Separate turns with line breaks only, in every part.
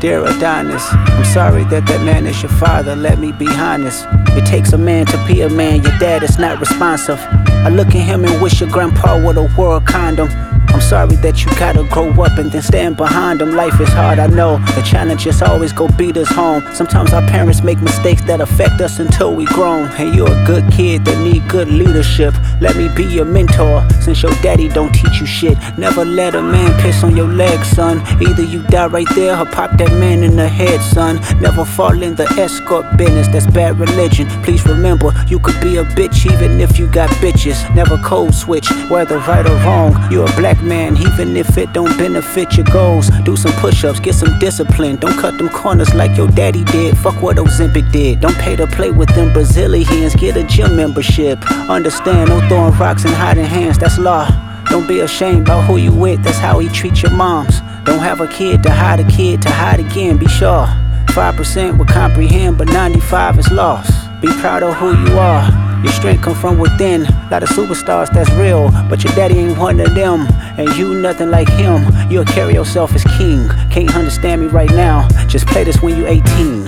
Dear Adonis, I'm sorry that man is your father, let me be honest. It takes a man to be a man, your dad is not responsive. I look at him and wish your grandpa would have wore a condom. I'm sorry that you gotta grow up and then stand behind them. Life is hard, I know. The challenges always go beat us home. Sometimes our parents make mistakes that affect us until we grown. And you're a good kid that need good leadership. Let me be your mentor, since your daddy don't teach you shit. Never let a man piss on your leg, son. Either you die right there or pop that man in the head, son. Never fall in the escort business, that's bad religion. Please remember, you could be a bitch even if you got bitches. Never code switch, whether right or wrong. You're a black man, even if it don't benefit your goals. Do some push-ups, get some discipline. Don't cut them corners like your daddy did. Fuck what Ozempic did. Don't pay to play with them Brazilians. Get a gym membership. Understand, no throwing rocks and hiding hands, that's law. Don't be ashamed about who you with, that's how he treats your moms. Don't have a kid to hide again, be sure. 5% will comprehend, but 95 is lost. Be proud of who you are. Your strength come from within. Lot of superstars that's real, but your daddy ain't one of them. And you nothing like him. You'll carry yourself as king. Can't understand me right now, just play this when you 18.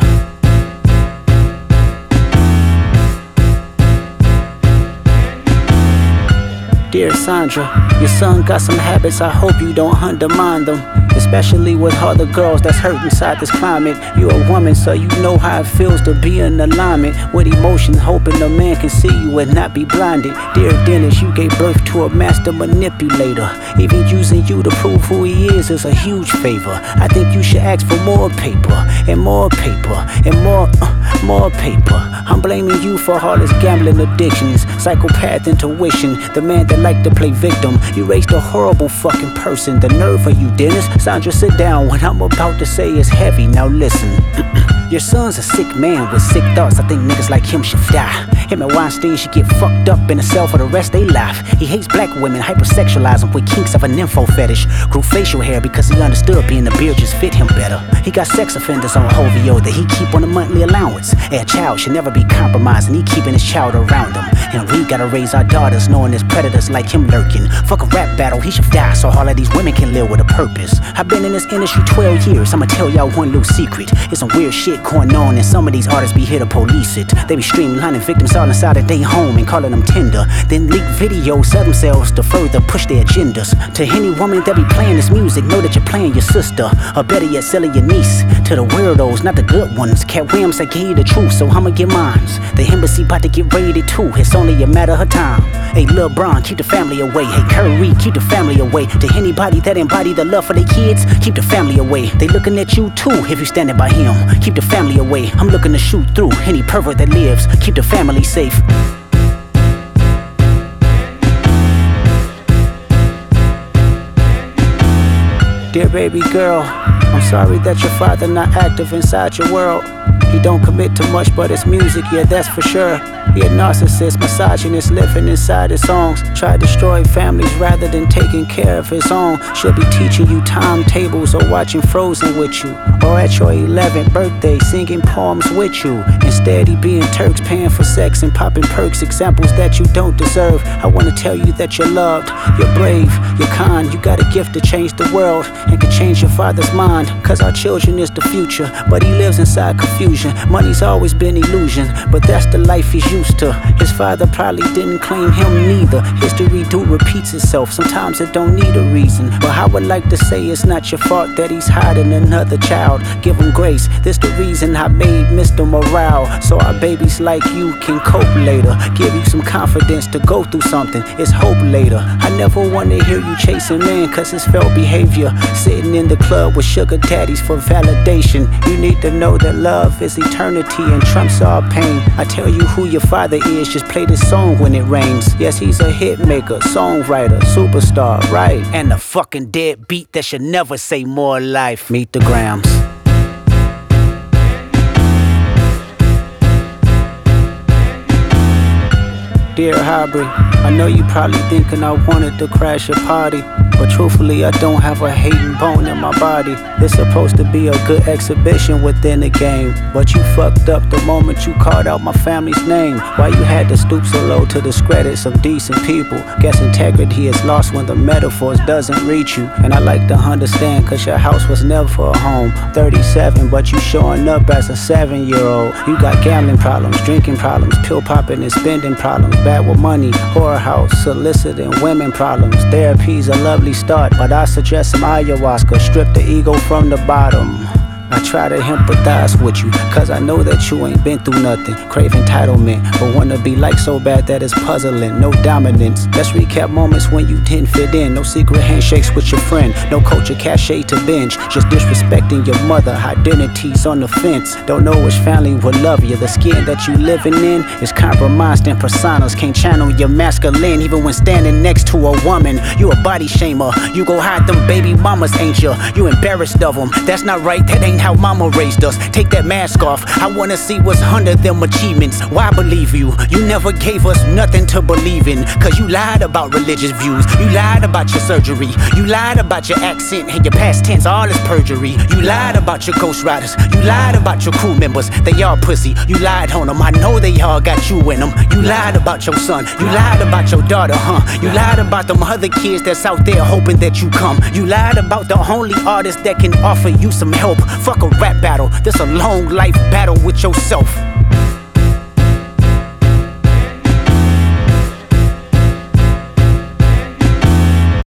Dear Sandra, your son got some habits, I hope you don't undermine them. Especially with other girls that's hurt inside this climate. You're a woman, so you know how it feels to be in alignment with emotions, hoping a man can see you and not be blinded. Dear Dennis, you gave birth to a master manipulator. Even using you to prove who he is a huge favor. I think you should ask for more paper, and more paper, and more paper. I'm blaming you for all his gambling addictions, psychopath intuition, the man that like to play victim. You raised a horrible fucking person, the nerve of you, Dennis. Sandra, sit down, what I'm about to say is heavy, now listen. Your son's a sick man with sick thoughts, I think niggas like him should die. Him and Weinstein should get fucked up in a cell for the rest of their life. He hates black women, hypersexualize them with kinks of an info fetish. Grew facial hair because he understood being a beard just fit him better. He got sex offenders on OVO that he keep on a monthly allowance. A child should never be compromised and he keeping his child around him. And we gotta raise our daughters knowing there's predators like him lurking. Fuck a rap battle, he should die so all of these women can live with a purpose. I've been in this industry 12 years, I'ma tell y'all one little secret. It's some weird shit going on and some of these artists be here to police it. They be streamlining victims all inside of their home and calling them tender. Then leak videos of themselves to further push their agendas. To any woman that be playing this music, know that you're playing your sister. Or better yet, selling your niece. To the weirdos, not the good ones. Cat Williams, I gave you the truth, so I'ma get mines. The embassy about to get raided too, it's only a matter of time. Hey, Lil Bron, keep the family away. Hey, Curry, keep the family away. To anybody that embody the love for their kids, keep the family away. They looking at you too, if you standing by him. Keep the family away. I'm looking to shoot through any pervert that lives. Keep the family safe. Dear baby girl, I'm sorry that your father not active inside your world. He don't commit to much but it's music, yeah, that's for sure. He a narcissist, misogynist, living inside his songs. Try to destroy families rather than taking care of his own. Should be teaching you timetables or watching Frozen with you. Or at your 11th birthday singing poems with you. Instead he being Turks, paying for sex and popping perks. Examples that you don't deserve. I wanna tell you that you're loved, you're brave, you're kind. You got a gift to change the world and can change your father's mind. Cause our children is the future, but he lives inside confusion. Money's always been illusion, but that's the life he's used to. His father probably didn't claim him neither. History do repeats itself, sometimes it don't need a reason. But I would like to say it's not your fault that he's hiding another child. Give him grace, this the reason I made Mr. Morale. So our babies like you can cope later. Give you some confidence to go through something, it's hope later. I never wanna hear you chasing men cause it's felt behavior. Sitting in the club with sugar daddies for validation. You need to know that love is eternity and trumps all pain. I tell you who your father is, just play this song when it rains. Yes, he's a hit maker, songwriter, superstar, right? And a fucking dead beat that should never say more life. Meet the Grams. Dear Aubrey, I know you probably thinking I wanted to crash your party. But truthfully, I don't have a hating bone in my body. It's supposed to be a good exhibition within the game, but you fucked up the moment you called out my family's name. Why you had to stoop so low to discredit some decent people? Guess integrity is lost when the metaphors doesn't reach you. And I like to understand, cause your house was never a home. 37, but you showing up as a 7-year-old. You got gambling problems, drinking problems, pill popping and spending problems, bad with money, whorehouse, soliciting women problems. Therapy's a lovely start, but I suggest some ayahuasca, strip the ego from the bottom. I try to empathize with you, cause I know that you ain't been through nothing. Crave entitlement, but wanna be like so bad that it's puzzling. No dominance. Let's recap moments when you didn't fit in. No secret handshakes with your friend, no culture cachet to binge. Just disrespecting your mother, identities on the fence. Don't know which family will love you. The skin that you living in is compromised in personas. Can't channel your masculine even when standing next to a woman. You a body shamer, you go hide them baby mamas, ain't you? You embarrassed of them, that's not right, that ain't how mama raised us. Take that mask off, I wanna see what's under them achievements. Why believe you? You never gave us nothing to believe in, cause you lied about religious views. You lied about your surgery. You lied about your accent and your past tense, all is perjury. You lied about your ghost riders. You lied about your crew members, they all pussy. You lied on them, I know they all got you in them. You lied about your son. You lied about your daughter, You lied about them other kids that's out there hoping that you come. You lied about the only artist that can offer you some help. Fuck a rap battle, this a long life battle with yourself.